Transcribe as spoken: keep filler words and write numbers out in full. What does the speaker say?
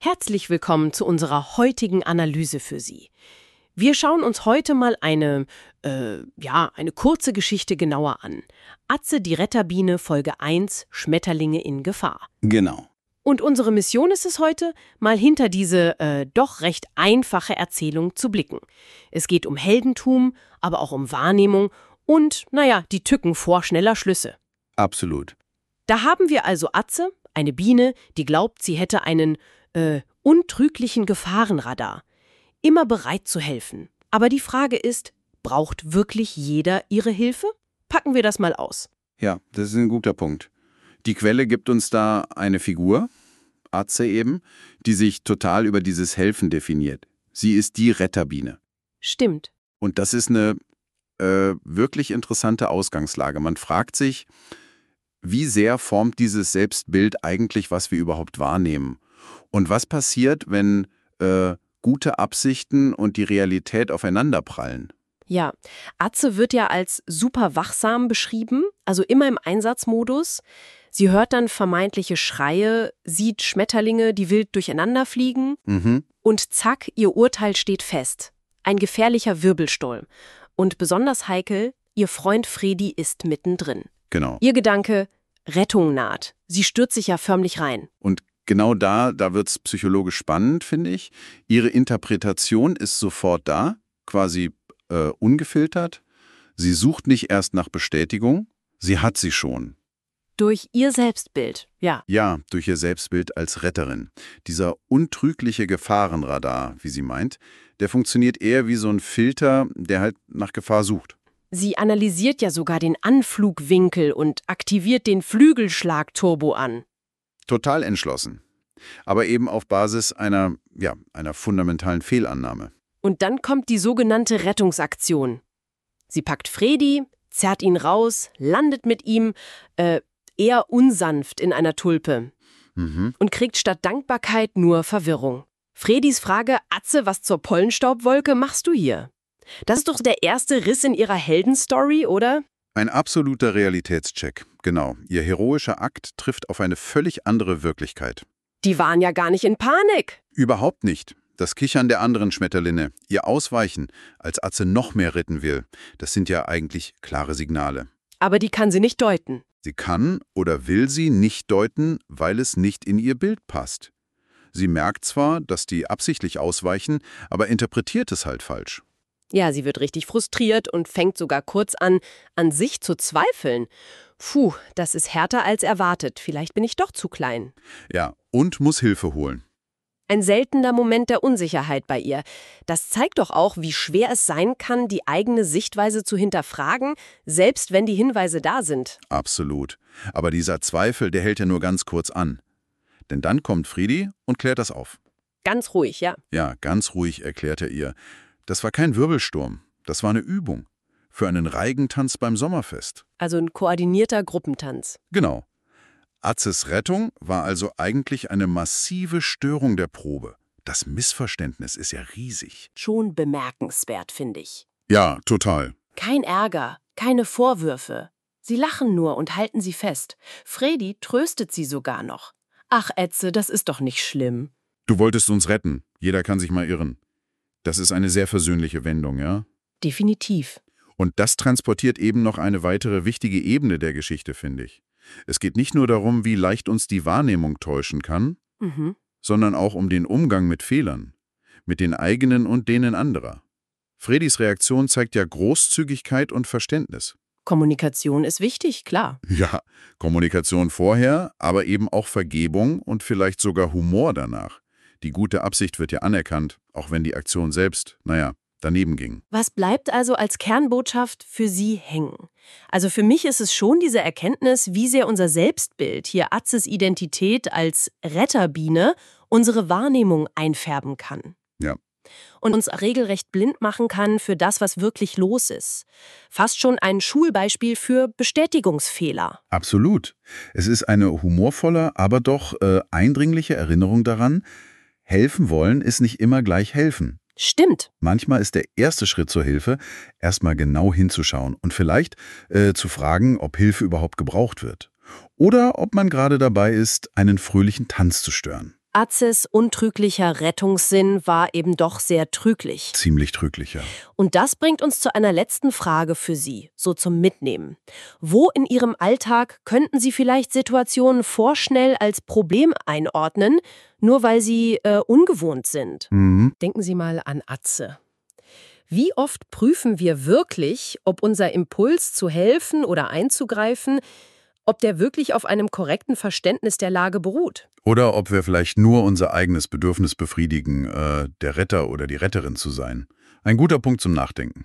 Herzlich willkommen zu unserer heutigen Analyse für Sie. Wir schauen uns heute mal eine, äh, ja, eine kurze Geschichte genauer an. Atze, die Retterbiene, Folge eins, Schmetterlinge in Gefahr. Genau. Und unsere Mission ist es heute, mal hinter diese äh, doch recht einfache Erzählung zu blicken. Es geht um Heldentum, aber auch um Wahrnehmung und, naja, die Tücken vorschneller Schlüsse. Absolut. Da haben wir also Atze, eine Biene, die glaubt, sie hätte einen äh, untrüglichen Gefahrenradar. Immer bereit zu helfen. Aber die Frage ist, braucht wirklich jeder ihre Hilfe? Packen wir das mal aus. Ja, das ist ein guter Punkt. Die Quelle gibt uns da eine Figur, Atze eben, die sich total über dieses Helfen definiert. Sie ist die Retterbiene. Stimmt. Und das ist eine äh, wirklich interessante Ausgangslage. Man fragt sich, wie sehr formt dieses Selbstbild eigentlich, was wir überhaupt wahrnehmen? Und was passiert, wenn äh, gute Absichten und die Realität aufeinanderprallen? Ja, Atze wird ja als super wachsam beschrieben, also immer im Einsatzmodus. Sie hört dann vermeintliche Schreie, sieht Schmetterlinge, die wild durcheinander fliegen Mhm. und zack, ihr Urteil steht fest. Ein gefährlicher Wirbelsturm. Und besonders heikel, ihr Freund Fredi ist mittendrin. Genau. Ihr Gedanke, Rettung naht. Sie stürzt sich ja förmlich rein. Und genau da, da wird es psychologisch spannend, finde ich. Ihre Interpretation ist sofort da, quasi äh, ungefiltert. Sie sucht nicht erst nach Bestätigung, sie hat sie schon. Durch ihr Selbstbild, ja. Ja, durch ihr Selbstbild als Retterin. Dieser untrügliche Gefahrenradar, wie sie meint, der funktioniert eher wie so ein Filter, der halt nach Gefahr sucht. Sie analysiert ja sogar den Anflugwinkel und aktiviert den Flügelschlag-Turbo an. Total entschlossen. Aber eben auf Basis einer, ja, einer fundamentalen Fehlannahme. Und dann kommt die sogenannte Rettungsaktion. Sie packt Fredi, zerrt ihn raus, landet mit ihm, äh, eher unsanft in einer Tulpe Mhm. und kriegt statt Dankbarkeit nur Verwirrung. Fredis Frage, Atze, was zur Pollenstaubwolke machst du hier? Das ist doch der erste Riss in ihrer Heldenstory, oder? Ein absoluter Realitätscheck, genau. Ihr heroischer Akt trifft auf eine völlig andere Wirklichkeit. Die waren ja gar nicht in Panik. Überhaupt nicht. Das Kichern der anderen Schmetterlinge, ihr Ausweichen, als Atze noch mehr retten will, das sind ja eigentlich klare Signale. Aber die kann sie nicht deuten. Sie kann oder will sie nicht deuten, weil es nicht in ihr Bild passt. Sie merkt zwar, dass die absichtlich ausweichen, aber interpretiert es halt falsch. Ja, sie wird richtig frustriert und fängt sogar kurz an, an sich zu zweifeln. Puh, das ist härter als erwartet. Vielleicht bin ich doch zu klein. Ja, und muss Hilfe holen. Ein seltener Moment der Unsicherheit bei ihr. Das zeigt doch auch, wie schwer es sein kann, die eigene Sichtweise zu hinterfragen, selbst wenn die Hinweise da sind. Absolut. Aber dieser Zweifel, der hält ja nur ganz kurz an. Denn dann kommt Fredi und klärt das auf. Ganz ruhig, ja. Ja, ganz ruhig erklärt er ihr. Das war kein Wirbelsturm, das war eine Übung. Für einen Reigentanz beim Sommerfest. Also ein koordinierter Gruppentanz. Genau. Atzes Rettung war also eigentlich eine massive Störung der Probe. Das Missverständnis ist ja riesig. Schon bemerkenswert, finde ich. Ja, total. Kein Ärger, keine Vorwürfe. Sie lachen nur und halten sie fest. Fredi tröstet sie sogar noch. Ach, Ätze, das ist doch nicht schlimm. Du wolltest uns retten. Jeder kann sich mal irren. Das ist eine sehr versöhnliche Wendung, ja? Definitiv. Und das transportiert eben noch eine weitere wichtige Ebene der Geschichte, finde ich. Es geht nicht nur darum, wie leicht uns die Wahrnehmung täuschen kann, Mhm. sondern auch um den Umgang mit Fehlern, mit den eigenen und denen anderer. Fredis Reaktion zeigt ja Großzügigkeit und Verständnis. Kommunikation ist wichtig, klar. Ja, Kommunikation vorher, aber eben auch Vergebung und vielleicht sogar Humor danach. Die gute Absicht wird ja anerkannt, auch wenn die Aktion selbst, naja, daneben ging. Was bleibt also als Kernbotschaft für Sie hängen? Also für mich ist es schon diese Erkenntnis, wie sehr unser Selbstbild, hier Atzes Identität als Retterbiene, unsere Wahrnehmung einfärben kann. Ja. Und uns regelrecht blind machen kann für das, was wirklich los ist. Fast schon ein Schulbeispiel für Bestätigungsfehler. Absolut. Es ist eine humorvolle, aber doch äh, eindringliche Erinnerung daran, helfen wollen ist nicht immer gleich helfen. Stimmt. Manchmal ist der erste Schritt zur Hilfe, erstmal genau hinzuschauen und vielleicht äh, zu fragen, ob Hilfe überhaupt gebraucht wird. Oder ob man gerade dabei ist, einen fröhlichen Tanz zu stören. Atzes untrüglicher Rettungssinn war eben doch sehr trüglich. Ziemlich trüglich, ja. Und das bringt uns zu einer letzten Frage für Sie, so zum Mitnehmen. Wo in Ihrem Alltag könnten Sie vielleicht Situationen vorschnell als Problem einordnen, nur weil sie äh, ungewohnt sind? Mhm. Denken Sie mal an Atze. Wie oft prüfen wir wirklich, ob unser Impuls zu helfen oder einzugreifen, ob der wirklich auf einem korrekten Verständnis der Lage beruht? Oder ob wir vielleicht nur unser eigenes Bedürfnis befriedigen, äh, der Retter oder die Retterin zu sein. Ein guter Punkt zum Nachdenken.